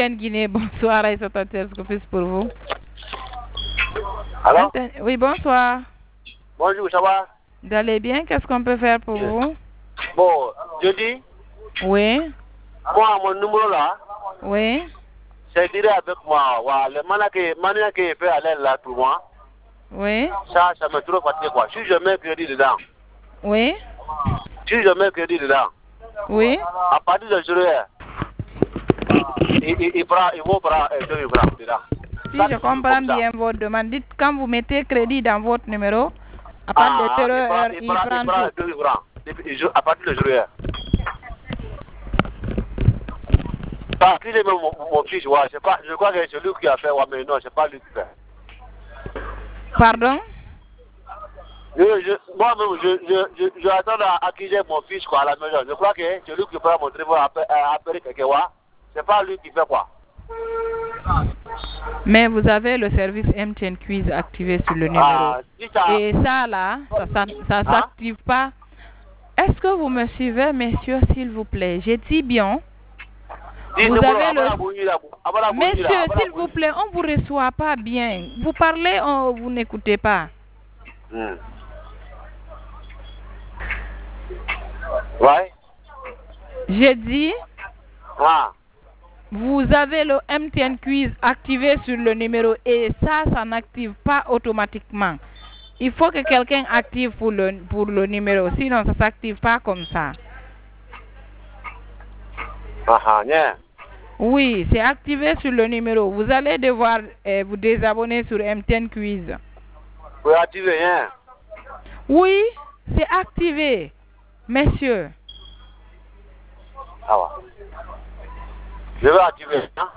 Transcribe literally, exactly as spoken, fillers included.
N Guinée, bonsoir, Aïssata Tchescofis pour vous. Alors? Oui, bonsoir. Bonjour, ça va? Vous allez bien? Qu'est-ce qu'on peut faire pour vous? Bon, je dis. Oui. Moi, mon numéro là. Oui. C'est direct avec moi. Ouais, le manière que, manière que fait aller là pour moi. Oui. Ça, ça me trouve fatigué quoi. Si je mets crédit dedans. Oui. Si je mets crédit dedans. Oui. À partir de zéro heure. Il, il, il prend, il va prendre euh, deux francs dedans. Si je comprends bien votre demande, dites quand vous mettez crédit dans votre numéro, à partir de Ah, zéro il prend, heure, il il prend, prend il prend tout. deux francs. Et- et- À partir de zéro heure. Parce qu'il est même mon, mon fils, ouais, c'est pas, je crois que c'est lui qui a fait, ouais, mais non, c'est pas lui qui fait. Pardon? Je, je, moi-même, je, je, je, je attends à accuser mon fils quoi, à la maison. Je crois que c'est lui qui prend mon téléphone après, après quelqu'un, ouais. C'est pas lui qui fait quoi. Mais vous avez le service M T N Quiz activé sur le numéro. Ah, si ça... Et ça là, ça ça, ça Hein? s'active pas. Est-ce que vous me suivez, messieurs, s'il vous plaît? J'ai dit bien. Dis, Vous numéro, avez abala le... bouillie là, abala bouillie là, Messieurs, abala s'il vous bouillie. plaît, on vous reçoit pas bien. Vous parlez, on, vous n'écoutez pas. Hmm. Ouais. J'ai dit, Ah. vous avez le M T N Quiz activé sur le numéro et ça, ça n'active pas automatiquement. Il faut que quelqu'un active pour le, pour le numéro, sinon ça ne s'active pas comme ça. Ah ah, yeah. Oui, c'est activé sur le numéro. Vous allez devoir euh, vous désabonner sur M T N Quiz. Vous pouvez activer, hein? Oui, c'est activé, messieurs. Ah ouais. Je vais activer, hein?